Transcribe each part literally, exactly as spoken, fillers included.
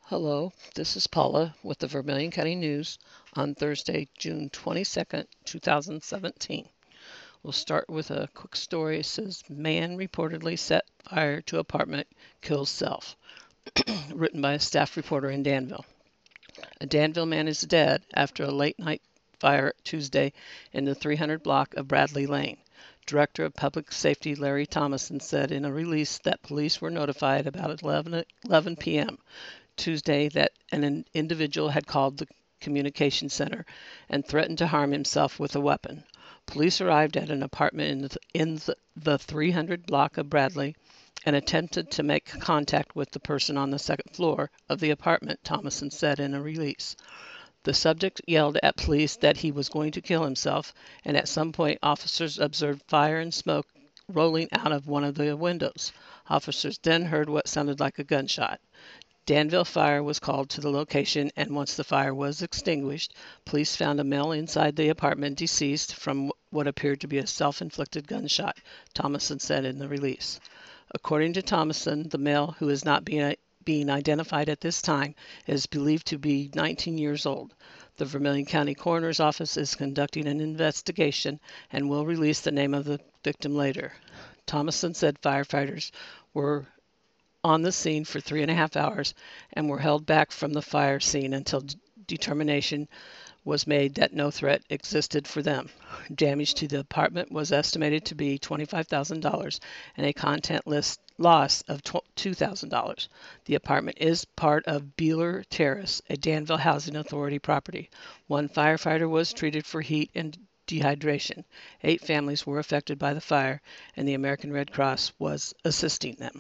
Hello, this is Paula with the Vermilion County News on Thursday, June twenty-second, two thousand seventeen. We'll start with a quick story. It says, Man reportedly set fire to apartment, kills self. Written by a staff reporter in Danville. A Danville man is dead after a late night fire Tuesday in the three hundred block of Bradley Lane. Director of Public Safety Larry Thomason said in a release that police were notified about eleven p m Tuesday that an individual had called the communication center and threatened to harm himself with a weapon. Police arrived at an apartment in the, in the, the three hundred block of Bradley and attempted to make contact with the person on the second floor of the apartment, Thomason said in a release. The subject yelled at police that he was going to kill himself, and at some point officers observed fire and smoke rolling out of one of the windows. Officers then heard what sounded like a gunshot. Danville Fire was called to the location, and once the fire was extinguished, police found a male inside the apartment deceased from what appeared to be a self-inflicted gunshot, Thomason said in the release. According to Thomason, the male, who is not being, being identified at this time, is believed to be nineteen years old. The Vermilion County Coroner's Office is conducting an investigation and will release the name of the victim later. Thomason said firefighters were on the scene for three and a half hours and were held back from the fire scene until d- determination was made that no threat existed for them. Damage to the apartment was estimated to be twenty-five thousand dollars and a content list loss of two thousand dollars. The apartment is part of Beeler Terrace, a Danville Housing Authority property. One firefighter was treated for heat and dehydration. Eight families were affected by the fire, and the American Red Cross was assisting them.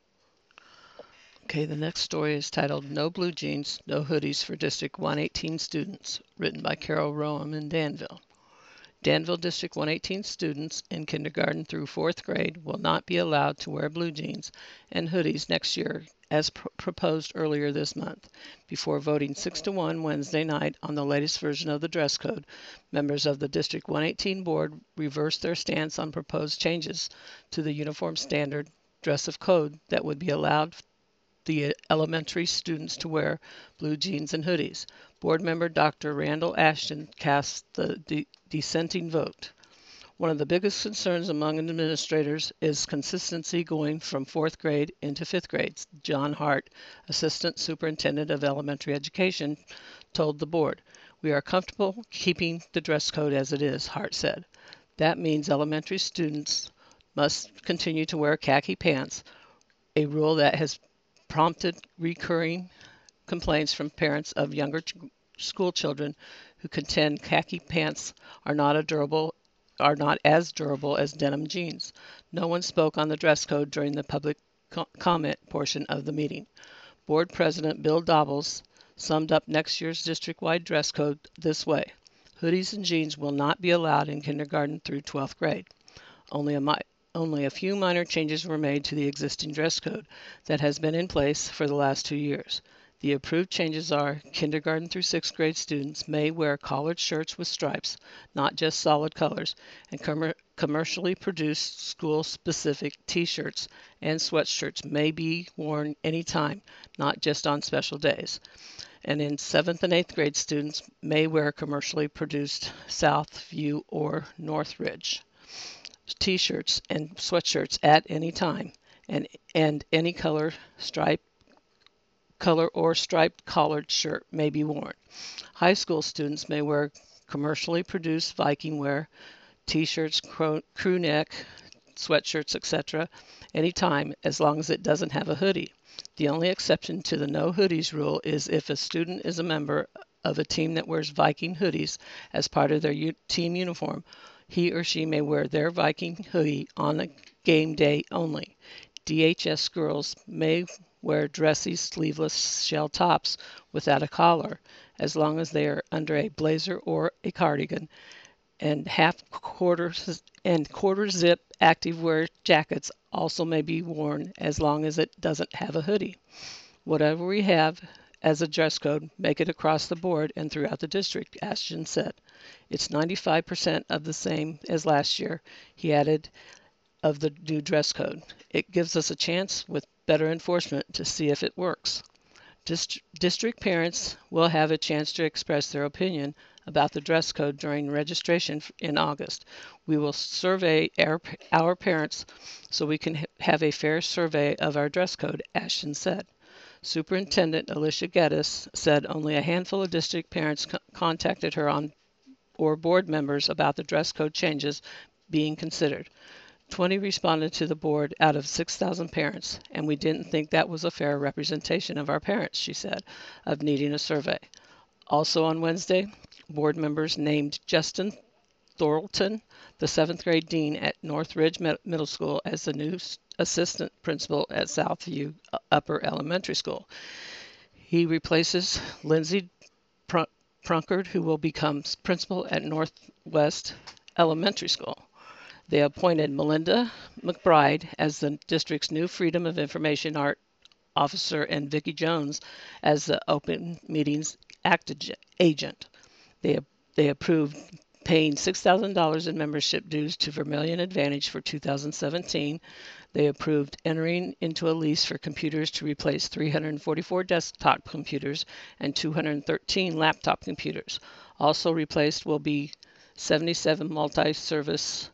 Okay, the next story is titled No Blue Jeans, No Hoodies for District one eighteen Students, written by Carol Rowan in Danville. Danville District one eighteen students in kindergarten through fourth grade will not be allowed to wear blue jeans and hoodies next year as pr- proposed earlier this month. Before voting six to one Wednesday night on the latest version of the dress code, members of the District one eighteen board reversed their stance on proposed changes to the uniform standard dress of code that would be allowed the elementary students to wear blue jeans and hoodies. Board member Doctor Randall Ashton cast the de- dissenting vote. One of the biggest concerns among administrators is consistency going from fourth grade into fifth grade. John Hart, Assistant Superintendent of Elementary Education, told the board. We are comfortable keeping the dress code as it is, Hart said. That means elementary students must continue to wear khaki pants, a rule that has prompted recurring complaints from parents of younger ch- school children who contend khaki pants are not a durable are not as durable as denim jeans. No one spoke on the dress code during the public co- comment portion of the meeting. Board President Bill Dobbles summed up next year's district-wide dress code this way. Hoodies and jeans will not be allowed in kindergarten through twelfth grade. Only a mi- Only a few minor changes were made to the existing dress code that has been in place for the last two years. The approved changes are kindergarten through sixth grade students may wear collared shirts with stripes, not just solid colors, and com- commercially produced school-specific t-shirts and sweatshirts may be worn anytime, not just on special days. And in seventh and eighth grade students may wear commercially produced Southview or Northridge t-shirts and sweatshirts at any time, and and any color stripe color or striped collared shirt may be worn. High school students may wear commercially produced Viking wear, t-shirts, crew, crew neck, sweatshirts, et cetera anytime as long as it doesn't have a hoodie. The only exception to the no hoodies rule is if a student is a member of a team that wears Viking hoodies as part of their u- team uniform. He or she may wear their Viking hoodie on a game day only. D H S girls may wear dressy sleeveless shell tops without a collar as long as they are under a blazer or a cardigan, and half quarter and quarter zip activewear jackets also may be worn as long as it doesn't have a hoodie. Whatever we have as a dress code, make it across the board and throughout the district, Ashton said. It's ninety-five percent of the same as last year, he added, of the new dress code. It gives us a chance with better enforcement to see if it works. Dist- district parents will have a chance to express their opinion about the dress code during registration in August. We will survey our, our parents so we can ha- have a fair survey of our dress code, Ashton said. Superintendent Alicia Geddes said only a handful of district parents co- contacted her on or board members about the dress code changes being considered. twenty responded to the board out of six thousand parents, and we didn't think that was a fair representation of our parents, she said, of needing a survey. Also on Wednesday, board members named Justin Thorlton, the seventh grade dean at Northridge Middle School, as the new assistant principal at Southview Upper Elementary School. He replaces Lindsay Prunkard, who will become principal at Northwest Elementary School. They appointed Melinda McBride as the district's new Freedom of Information Art officer and Vicki Jones as the Open Meetings Act agent. They, they approved paying six thousand dollars in membership dues to Vermilion Advantage for two thousand seventeen. They approved entering into a lease for computers to replace three hundred forty-four desktop computers and two hundred thirteen laptop computers. Also replaced will be seventy-seven multi-service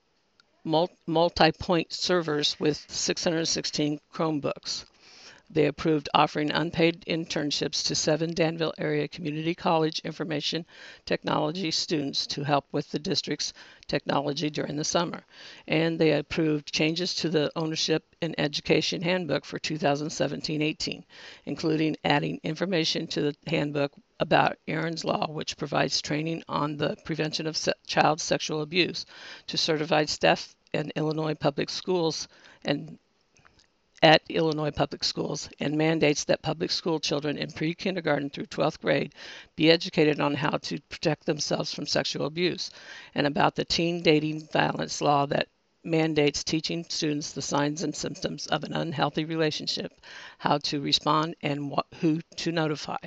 multi-point servers with six hundred sixteen Chromebooks. They approved offering unpaid internships to seven Danville area community college information technology students to help with the district's technology during the summer. And they approved changes to the ownership and education handbook for two thousand seventeen eighteen, including adding information to the handbook about Aaron's Law, which provides training on the prevention of se- child sexual abuse to certified staff in Illinois public schools and at Illinois public schools, and mandates that public school children in pre-kindergarten through twelfth grade be educated on how to protect themselves from sexual abuse, and about the teen dating violence law that mandates teaching students the signs and symptoms of an unhealthy relationship, how to respond, and what, who to notify.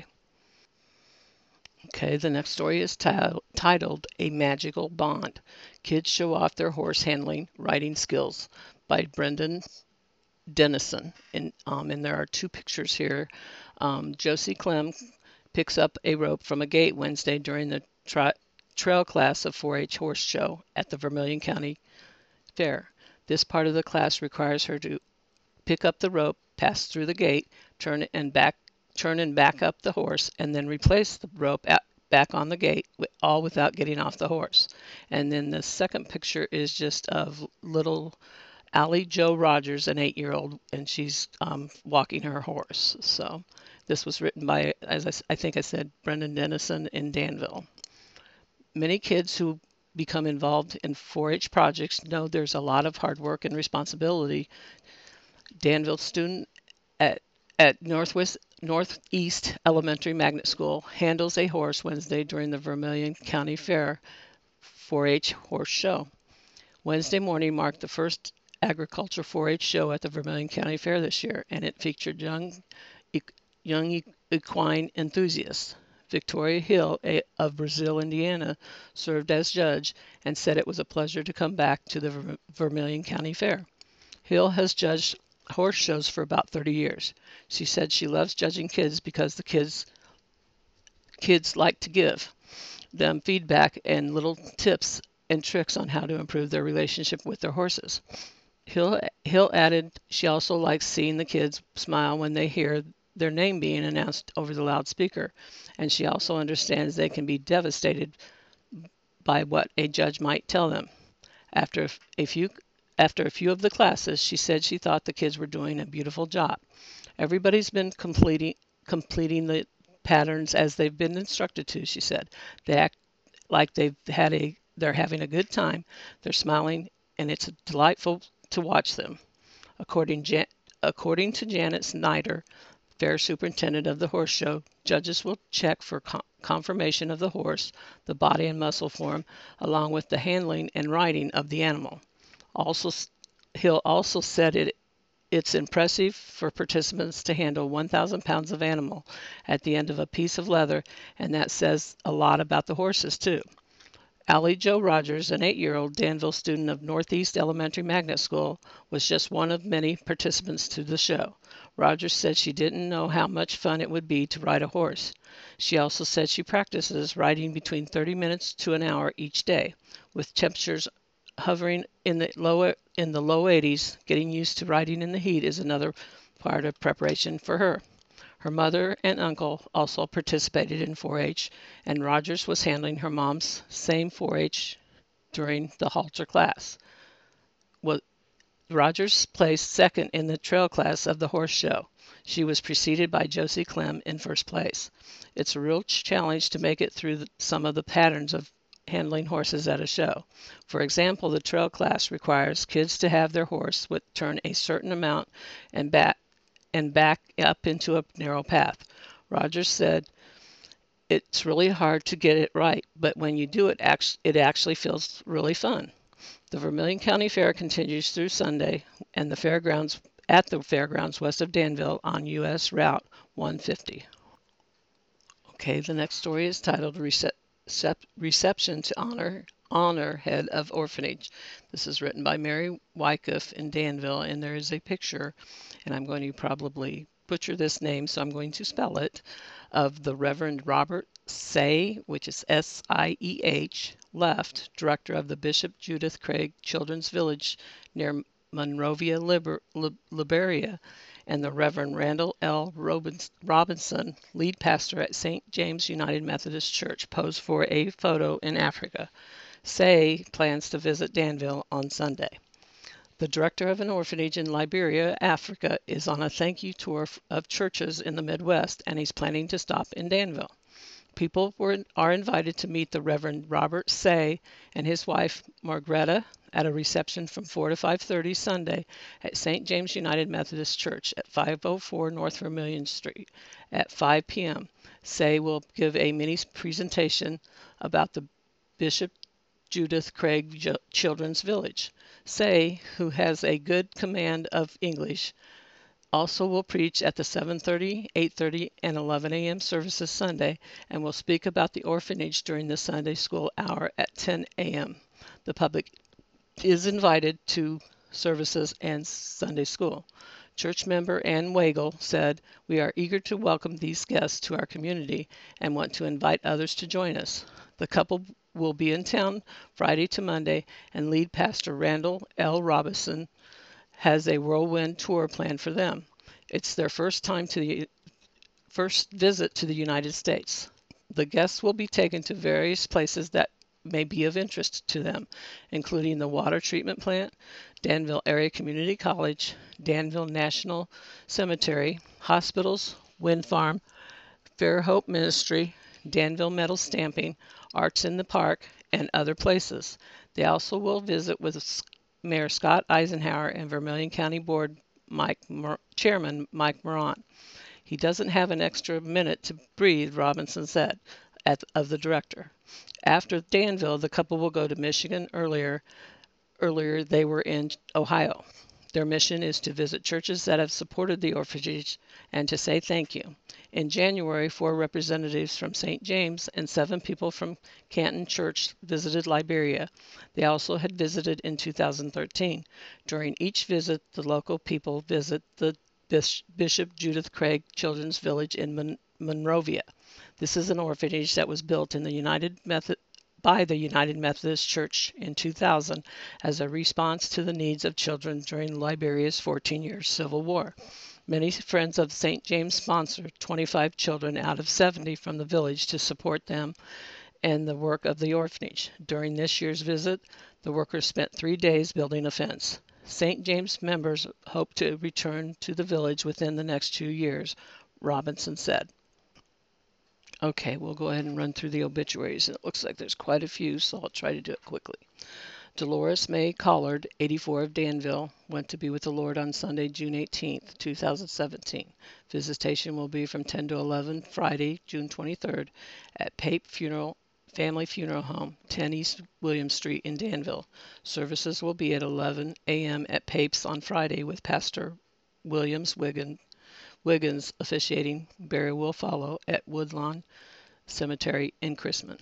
Okay, the next story is t- titled A Magical Bond. Kids Show Off Their Horse Handling Riding Skills by Brendan Dennison. And, um, and there are two pictures here. Um, Josie Clem picks up a rope from a gate Wednesday during the tra- trail class of four H horse show at the Vermilion County Fair. This part of the class requires her to pick up the rope, pass through the gate, turn and back, turn and back up the horse, and then replace the rope at, back on the gate, all without getting off the horse. And then the second picture is just of little Allie Joe Rogers, an eight-year-old, and she's um, walking her horse. So this was written by, as I, I think I said, Brendan Dennison in Danville. Many kids who become involved in four H projects know there's a lot of hard work and responsibility. Danville student at, at Northwest Northeast Elementary Magnet School handles a horse Wednesday during the Vermilion County Fair four H horse show. Wednesday morning marked the first agriculture four H show at the Vermilion County Fair this year, and it featured young, young equine enthusiasts. Victoria Hill a, of Brazil, Indiana, served as judge and said it was a pleasure to come back to the Ver- Vermilion County Fair. Hill has judged horse shows for about thirty years. She said she loves judging kids because the kids kids like to give them feedback and little tips and tricks on how to improve their relationship with their horses. Hill, Hill added she also likes seeing the kids smile when they hear their name being announced over the loudspeaker, and she also understands they can be devastated by what a judge might tell them. After a few after a few of the classes, she said she thought the kids were doing a beautiful job. Everybody's been completing completing the patterns as they've been instructed to, she said. They act like they've had a they're having a good time. They're smiling, and it's delightful to watch them. According, Jan- according to Janet Snyder, fair superintendent of the horse show, judges will check for con- conformation of the horse, the body and muscle form, along with the handling and riding of the animal. Also, Hill also said it it's impressive for participants to handle one thousand pounds of animal at the end of a piece of leather, and that says a lot about the horses too. Allie Joe Rogers, an eight-year-old Danville student of Northeast Elementary Magnet School, was just one of many participants to the show. Rogers said she didn't know how much fun it would be to ride a horse. She also said she practices riding between thirty minutes to an hour each day, with temperatures hovering in the low in the low eighties. Getting used to riding in the heat is another part of preparation for her. Her mother and uncle also participated in four H, and Rogers was handling her mom's same four H during the halter class. Well, Rogers placed second in the trail class of the horse show. She was preceded by Josie Clem in first place. It's a real challenge to make it through the, some of the patterns of handling horses at a show. For example, the trail class requires kids to have their horse with turn a certain amount and back and back up into a narrow path. Rogers said it's really hard to get it right, but when you do it, it actually feels really fun. The Vermilion County Fair continues through Sunday and the fairgrounds at the fairgrounds west of Danville on U S Route one fifty. Okay, the next story is titled Recep- Reception to Honor Honor Head of Orphanage. This is written by Mary Wyckoff in Danville, and there is a picture, and I'm going to probably butcher this name, so I'm going to spell it, of the Reverend Robert Say, which is S I E H, Left, director of the Bishop Judith Craig Children's Village near Monrovia, Liber- Lib- Liberia, and the Reverend Randall L. Robinson, lead pastor at Saint James United Methodist Church, posed for a photo in Africa. Say plans to visit Danville on Sunday. The director of an orphanage in Liberia, Africa, is on a thank you tour of churches in the Midwest, and he's planning to stop in Danville. People were, are invited to meet the Reverend Robert Say and his wife Margreta at a reception from four to five thirty Sunday at Saint James United Methodist Church at five oh four North Vermilion Street at five p.m. Say will give a mini presentation about the Bishop Judith Craig Children's Village. Say, who has a good command of English, also will preach at the seven thirty, eight thirty, and eleven a.m. services Sunday, and will speak about the orphanage during the Sunday school hour at ten a.m. The public is invited to services and Sunday school. Church member Ann Wagle said, "We are eager to welcome these guests to our community and want to invite others to join us." The couple will be in town Friday to Monday, and lead pastor Randall L. Robinson has a whirlwind tour planned for them. It's their first time to the first visit to the United States. The guests will be taken to various places that may be of interest to them, including the water treatment plant, Danville Area Community College, Danville National Cemetery, hospitals, wind farm, Fairhope Ministry, Danville Metal Stamping, Arts in the Park, and other places. They also will visit with Mayor Scott Eisenhower and Vermilion County Board Mike Mer- Chairman Mike Moran. He doesn't have an extra minute to breathe, Robinson said, at, of the director. After Danville, the couple will go to Michigan. Earlier, earlier they were in Ohio. Their mission is to visit churches that have supported the orphanage and to say thank you. In January, four representatives from Saint James and seven people from Canton Church visited Liberia. They also had visited in two thousand thirteen. During each visit, the local people visit the Bishop Judith Craig Children's Village in Mon- Monrovia. This is an orphanage that was built in the United Method by the United Methodist Church in two thousand as a response to the needs of children during Liberia's fourteen-year civil war. Many friends of Saint James sponsored twenty-five children out of seventy from the village to support them and the work of the orphanage. During this year's visit, the workers spent three days building a fence. Saint James members hope to return to the village within the next two years, Robinson said. Okay, we'll go ahead and run through the obituaries. It looks like there's quite a few, so I'll try to do it quickly. Dolores May Collard, eighty-four, of Danville, went to be with the Lord on Sunday, June eighteenth, two thousand seventeen. Visitation will be from ten to eleven Friday, June twenty-third, at Pape Funeral Family Funeral Home, ten East William Street in Danville. Services will be at eleven a.m. at Pape's on Friday with Pastor Williams Wiggin, Wiggins officiating. Burial will follow at Woodlawn Cemetery in Chrisman.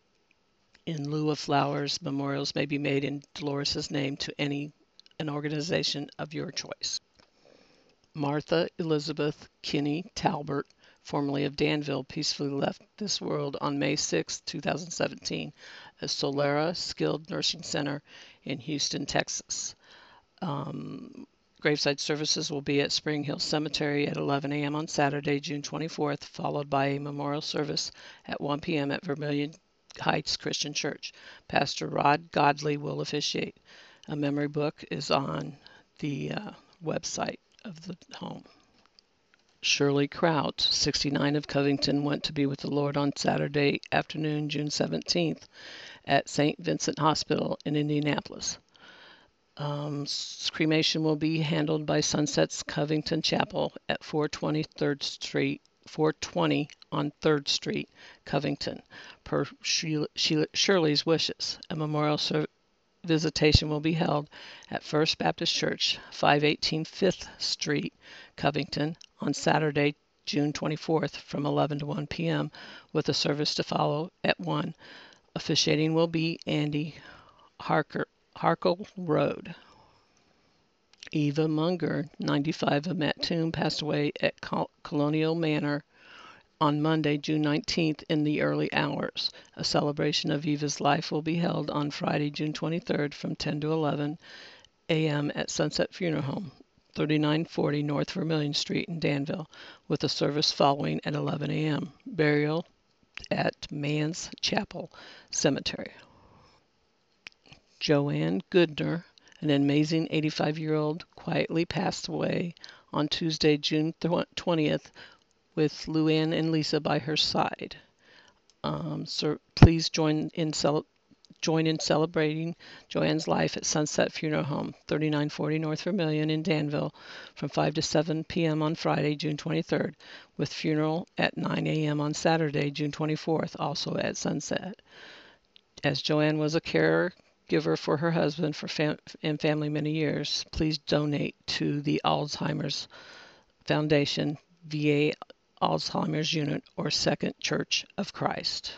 In lieu of flowers, memorials may be made in Dolores' name to any an organization of your choice. Martha Elizabeth Kinney Talbert, formerly of Danville, peacefully left this world on May sixth, two thousand seventeen, at Solera Skilled Nursing Center in Houston, Texas. Um, Graveside services will be at Spring Hill Cemetery at eleven a m on Saturday, June twenty-fourth, followed by a memorial service at one p m at Vermilion Heights Christian Church. Pastor Rod Godley will officiate. A memory book is on the uh, website of the home. Shirley Kraut, sixty-nine, of Covington, went to be with the Lord on Saturday afternoon, June seventeenth, at Saint Vincent Hospital in Indianapolis. Um, cremation will be handled by Sunset's Covington Chapel at four twenty third Street, four twenty on third Street, Covington, per Sheila, Sheila, Shirley's wishes. A memorial ser- visitation will be held at First Baptist Church, five eighteen Fifth Street, Covington, on Saturday, June twenty-fourth, from eleven to one p m, with a service to follow at one. Officiating will be Andy Harker, Harkle Road. Eva Munger, ninety-five, of Mattoon, passed away at Col- Colonial Manor on Monday, June nineteenth, in the early hours. A celebration of Eva's life will be held on Friday, June twenty-third, from ten to eleven a m at Sunset Funeral Home, thirty-nine forty North Vermilion Street in Danville, with a service following at eleven a m Burial at Man's Chapel Cemetery. Joanne Goodner, an amazing eighty-five-year-old, quietly passed away on Tuesday, June twentieth, with Luann and Lisa by her side. Um, so please join in cel- join in celebrating Joanne's life at Sunset Funeral Home, thirty-nine forty North Vermilion in Danville, from five to seven p m on Friday, June twenty-third, with funeral at nine a m on Saturday, June twenty-fourth, also at Sunset. As Joanne was a caregiver for her husband for fam- and family many years, please donate to the Alzheimer's Foundation, V A Alzheimer's Unit, or Second Church of Christ.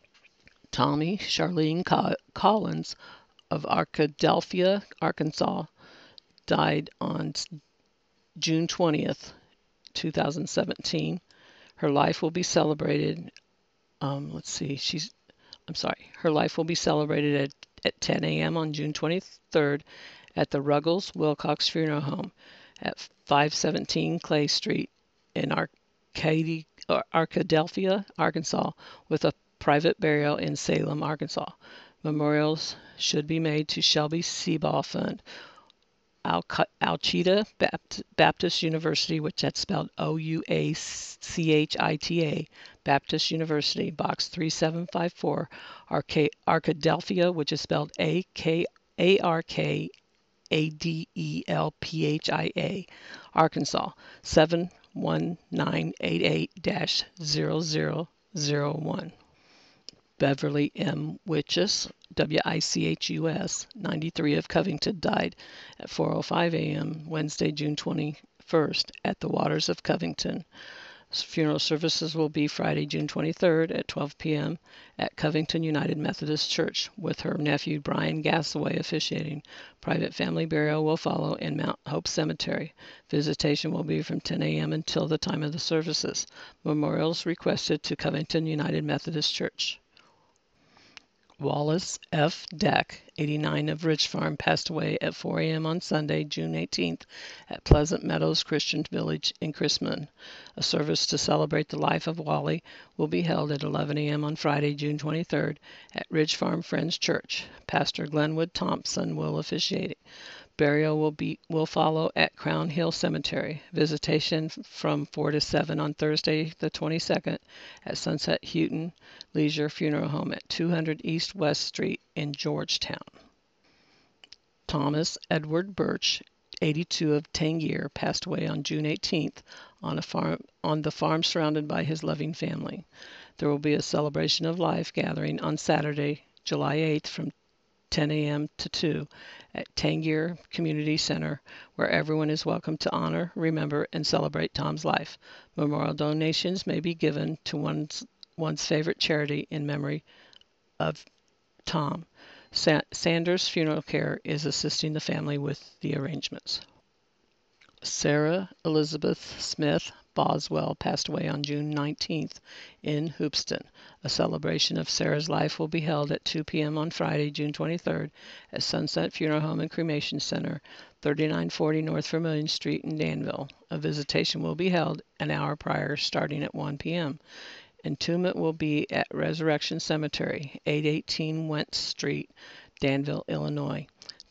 Tommy Charlene Collins of Arkadelphia, Arkansas, died on June twentieth, two thousand seventeen. Her life will be celebrated. Um, let's see. She's. I'm sorry. Her life will be celebrated at, at ten a m on June twenty-third at the Ruggles Wilcox Funeral Home at five seventeen Clay Street in Arcady, Arkadelphia, Arkansas, with a private burial in Salem, Arkansas. Memorials should be made to Shelby Seabaugh Fund, Al- Ouachita Baptist University, which that's spelled O U A C H I T A, Baptist University, Box three seven five four, Arca- Arkadelphia, which is spelled A K A R K A D E L P H I A, Arkansas, seven one nine eight eight dash zero zero zero one. Beverly M. Witchus, W I C H U S, ninety-three, of Covington, died at four oh five a m Wednesday, June twenty-first, at the Waters of Covington. Funeral services will be Friday, June twenty-third, at twelve p m at Covington United Methodist Church, with her nephew Brian Gasaway officiating. Private family burial will follow in Mount Hope Cemetery. Visitation will be from ten a m until the time of the services. Memorials requested to Covington United Methodist Church. Wallace F. Deck, eighty-nine, of Ridge Farm, passed away at four a m on Sunday, June eighteenth, at Pleasant Meadows Christian Village in Chrisman. A service to celebrate the life of Wally will be held at eleven a m on Friday, June twenty-third, at Ridge Farm Friends Church. Pastor Glenwood Thompson will officiate. Burial will be will follow at Crown Hill Cemetery. Visitation from four to seven on Thursday, the twenty-second, at Sunset Houghton Leisure Funeral Home at two hundred East West Street in Georgetown. Thomas Edward Birch, eighty-two, of Tangier, passed away on June eighteenth on a farm on the farm surrounded by his loving family. There will be a celebration of life gathering on Saturday, July eighth, from ten a m to two at Tangier Community Center, where everyone is welcome to honor, remember, and celebrate Tom's life. Memorial donations may be given to one's, one's favorite charity in memory of Tom. Sa- Sanders Funeral Care is assisting the family with the arrangements. Sarah Elizabeth Smith Boswell passed away on June nineteenth in Hoopeston. A celebration of Sarah's life will be held at two p m on Friday, June twenty-third at Sunset Funeral Home and Cremation Center, thirty-nine forty North Vermilion Street in Danville. A visitation will be held an hour prior, starting at one p m Entombment will be at Resurrection Cemetery, eight eighteen Wentz Street, Danville, Illinois.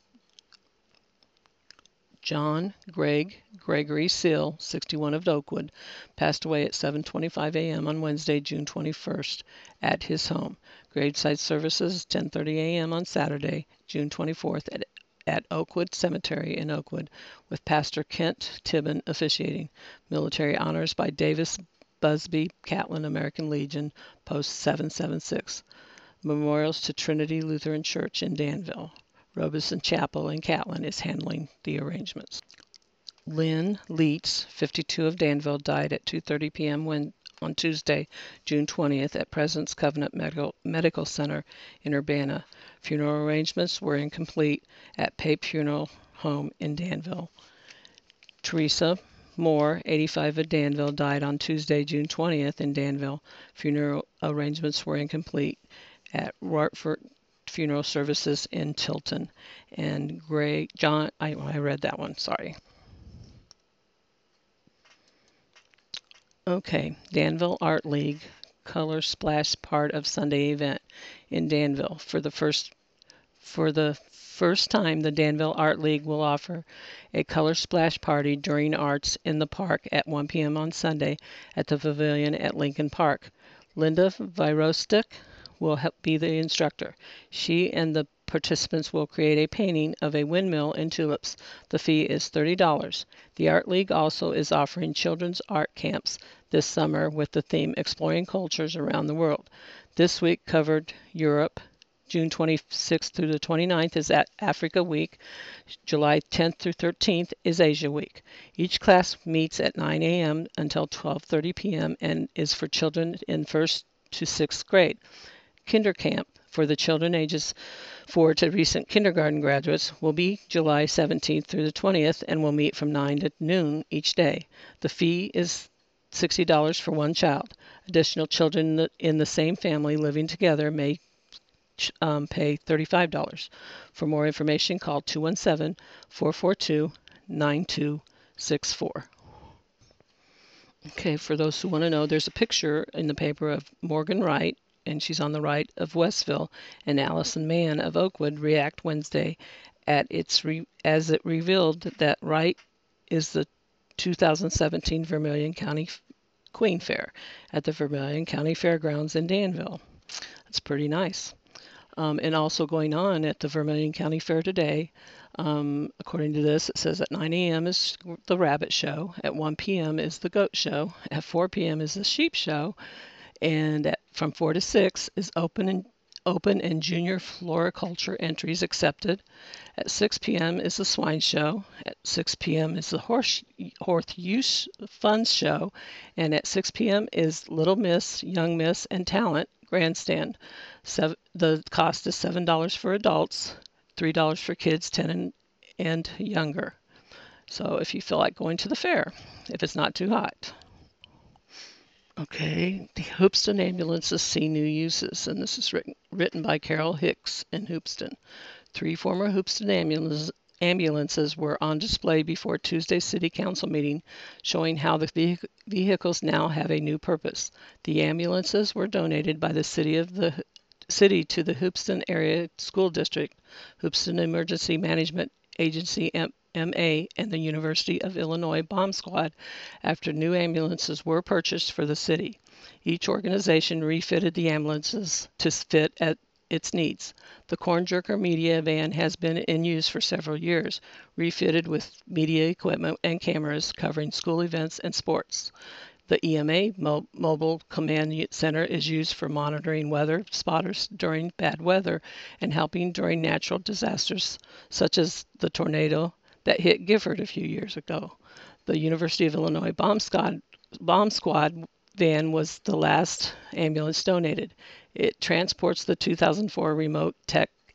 John Greg Gregory Seal, sixty-one, of Oakwood, passed away at seven twenty-five a m on Wednesday, June twenty-first, at his home. Graveside services ten thirty a m on Saturday, June twenty-fourth, at, at Oakwood Cemetery in Oakwood, with Pastor Kent Tibbin officiating. Military honors by Davis Busby, Catlin, American Legion, Post seven seventy-six. Memorials to Trinity Lutheran Church in Danville. Robeson Chapel in Catlin is handling the arrangements. Lynn Leitz, fifty-two, of Danville, died at two thirty p m when on Tuesday, June twentieth, at President's Covenant Medical, Medical Center in Urbana. Funeral arrangements were incomplete at Pape Funeral Home in Danville. Teresa Moore, eighty-five, of Danville, died on Tuesday, June twentieth, in Danville. Funeral arrangements were incomplete at Wartford Funeral Services in Tilton. And Gray John, I, I read that one, sorry. Okay, Danville Art League Color Splash part of Sunday event in Danville. For the first for the first time, the Danville Art League will offer a color splash party during arts in the park at one p m on Sunday at the Pavilion at Lincoln Park. Linda Virostek will help be the instructor. She and the participants will create a painting of a windmill and tulips. The fee is thirty dollars. The Art League also is offering children's art camps this summer with the theme Exploring Cultures Around the World. This week covered Europe. June twenty-sixth through the twenty-ninth is at Africa Week. July tenth through thirteenth is Asia Week. Each class meets at nine a m until twelve thirty p m and is for children in first to sixth grade. Kinder Camp for the children ages four to recent kindergarten graduates will be July seventeenth through the twentieth and will meet from nine to noon each day. The fee is sixty dollars for one child. Additional children in the same family living together may um, pay thirty-five dollars. For more information, call two one seven, four four two, nine two six four. Okay, for those who want to know, there's a picture in the paper of Morgan Wright, and she's on the right, of Westville, and Allison Mann of Oakwood react Wednesday at its re- as it revealed that Wright is the two thousand seventeen Vermilion County Queen Fair at the Vermilion County Fairgrounds in Danville. That's pretty nice. Um, and also going on at the Vermilion County Fair today, um, according to this, it says at nine a m is the Rabbit Show, at one p m is the Goat Show, at four p m is the Sheep Show, and at, from four to six is open and open and junior floriculture entries accepted. At six p m is the Swine Show. At six p m is the Horse Horse Use Funds Show, and at six p m is Little Miss, Young Miss, and Talent Grandstand. Seven, the cost is seven dollars for adults, three dollars for kids ten and, and younger. So if you feel like going to the fair, if it's not too hot. Okay, the Hoopeston ambulances see new uses, and this is written, written by Carol Hicks in Hoopeston. Three former Hoopeston ambulances, ambulances were on display before Tuesday's City Council meeting, showing how the vehic- vehicles now have a new purpose. The ambulances were donated by the city of the city to the Hoopeston Area School District, Hoopeston Emergency Management Agency, M- MA, and the University of Illinois Bomb Squad after new ambulances were purchased for the city. Each organization refitted the ambulances to fit at its needs. The Corn Jerker media van has been in use for several years, refitted with media equipment and cameras covering school events and sports. The E M A Mo- Mobile Command Center is used for monitoring weather spotters during bad weather and helping during natural disasters such as the tornado that hit Gifford a few years ago. The University of Illinois Bomb Squad, Bomb Squad van was the last ambulance donated. It transports the two thousand four Remote Tech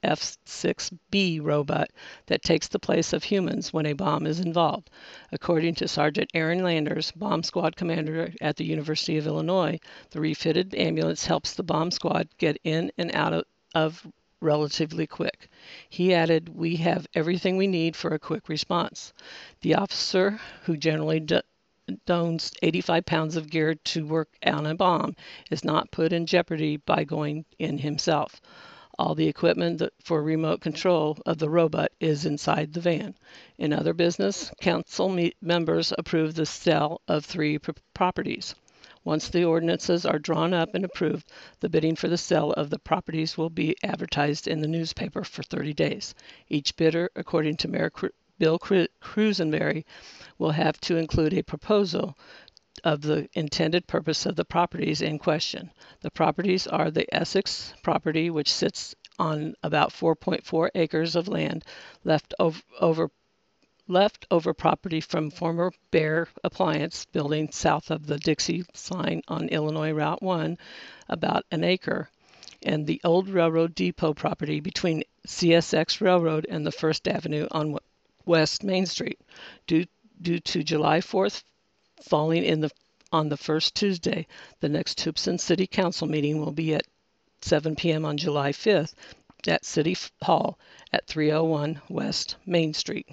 F six B robot that takes the place of humans when a bomb is involved. According to Sergeant Aaron Landers, bomb squad commander at the University of Illinois, the refitted ambulance helps the bomb squad get in and out of, of relatively quick. He added, "We have everything we need for a quick response." The officer, who generally d- dons eighty-five pounds of gear to work on a bomb, is not put in jeopardy by going in himself. All the equipment for remote control of the robot is inside the van. In other business, council me- members approved the sale of three pr- properties. Once the ordinances are drawn up and approved, the bidding for the sale of the properties will be advertised in the newspaper for thirty days. Each bidder, according to Mayor Cru- Bill Cru- Crusenberry, will have to include a proposal of the intended purpose of the properties in question. The properties are the Essex property, which sits on about four point four acres of land left over, over leftover property from former Bear Appliance building south of the Dixie sign on Illinois Route one, about an acre, and the old railroad depot property between C S X Railroad and the First Avenue on West Main Street. Due, due to July fourth falling in the on the first Tuesday, the next Hoopson City Council meeting will be at seven p.m. on July fifth at City Hall at three oh one West Main Street.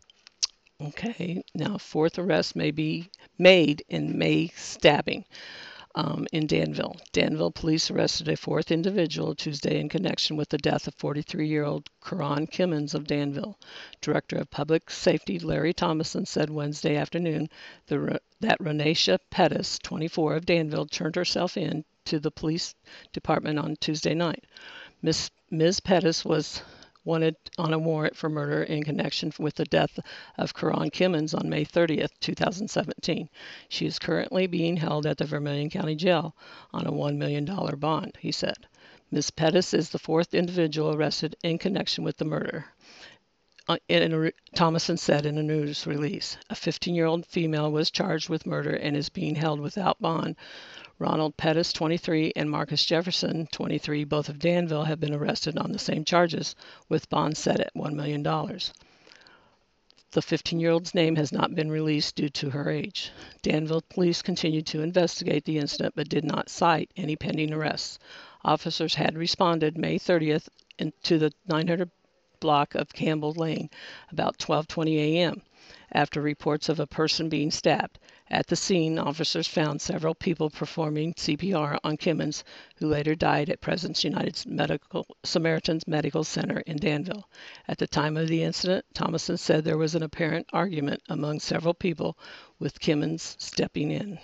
Okay, now fourth arrest may be made in May stabbing um, in Danville. Danville police arrested a fourth individual Tuesday in connection with the death of forty-three-year-old Karon Kimmons of Danville. Director of Public Safety Larry Thomason said Wednesday afternoon the, that Renacia Pettis, twenty-four, of Danville, turned herself in to the police department on Tuesday night. Miss Miz Pettis was wanted on a warrant for murder in connection with the death of Karon Kimmons on May thirtieth, twenty seventeen. She is currently being held at the Vermilion County Jail on a one million dollars bond, he said. Miz Pettis is the fourth individual arrested in connection with the murder, uh, in a, Thomason said in a news release. A fifteen-year-old female was charged with murder and is being held without bond. Ronald Pettis, twenty-three, and Marcus Jefferson, twenty-three, both of Danville, have been arrested on the same charges, with bonds set at one million dollars. The fifteen-year-old's name has not been released due to her age. Danville police continued to investigate the incident but did not cite any pending arrests. Officers had responded May thirtieth to the nine hundred block of Campbell Lane about twelve twenty a.m. after reports of a person being stabbed. At the scene, officers found several people performing C P R on Kimmons, who later died at Presence United Medical Samaritan's Medical Center in Danville. At the time of the incident, Thomason said there was an apparent argument among several people, with Kimmons stepping in.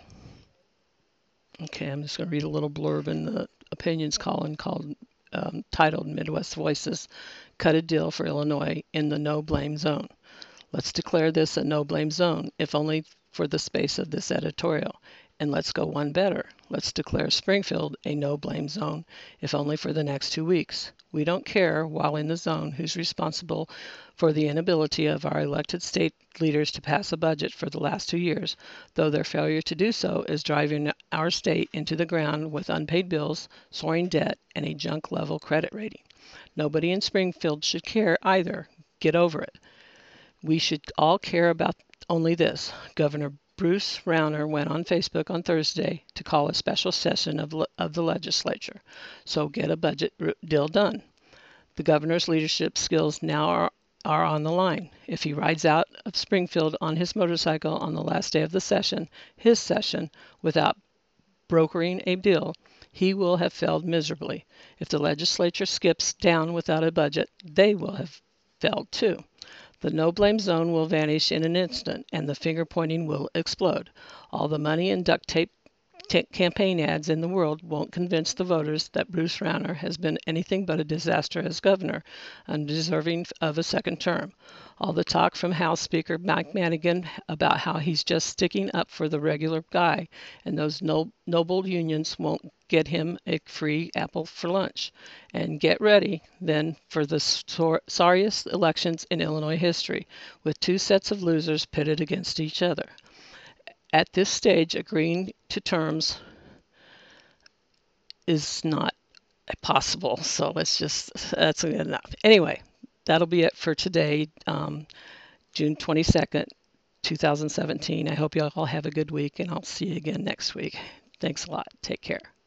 Okay, I'm just going to read a little blurb in the opinions column called um, titled Midwest Voices Cut a Deal for Illinois in the No Blame Zone. Let's declare this a no blame zone, if only for the space of this editorial. And let's go one better. Let's declare Springfield a no blame zone, if only for the next two weeks. We don't care, while in the zone, who's responsible for the inability of our elected state leaders to pass a budget for the last two years, though their failure to do so is driving our state into the ground with unpaid bills, soaring debt, and a junk level credit rating. Nobody in Springfield should care either. Get over it. We should all care about only this. Governor Bruce Rauner went on Facebook on Thursday to call a special session of, le- of the legislature. So get a budget deal done. The governor's leadership skills now are, are on the line. If he rides out of Springfield on his motorcycle on the last day of the session, his session, without brokering a deal, he will have failed miserably. If the legislature skips down without a budget, they will have failed too. The no-blame zone will vanish in an instant, and the finger-pointing will explode. All the money and duct tape t- campaign ads in the world won't convince the voters that Bruce Rauner has been anything but a disaster as governor, undeserving of a second term. All the talk from House Speaker Mike Madigan about how he's just sticking up for the regular guy, and those no- noble unions won't get him a free apple for lunch. And get ready, then, for the sor- sorriest elections in Illinois history, with two sets of losers pitted against each other. At this stage, agreeing to terms is not possible. So it's just, that's good enough. Anyway, that'll be it for today, um, June twenty-second, two thousand seventeen. I hope you all have a good week, and I'll see you again next week. Thanks a lot. Take care.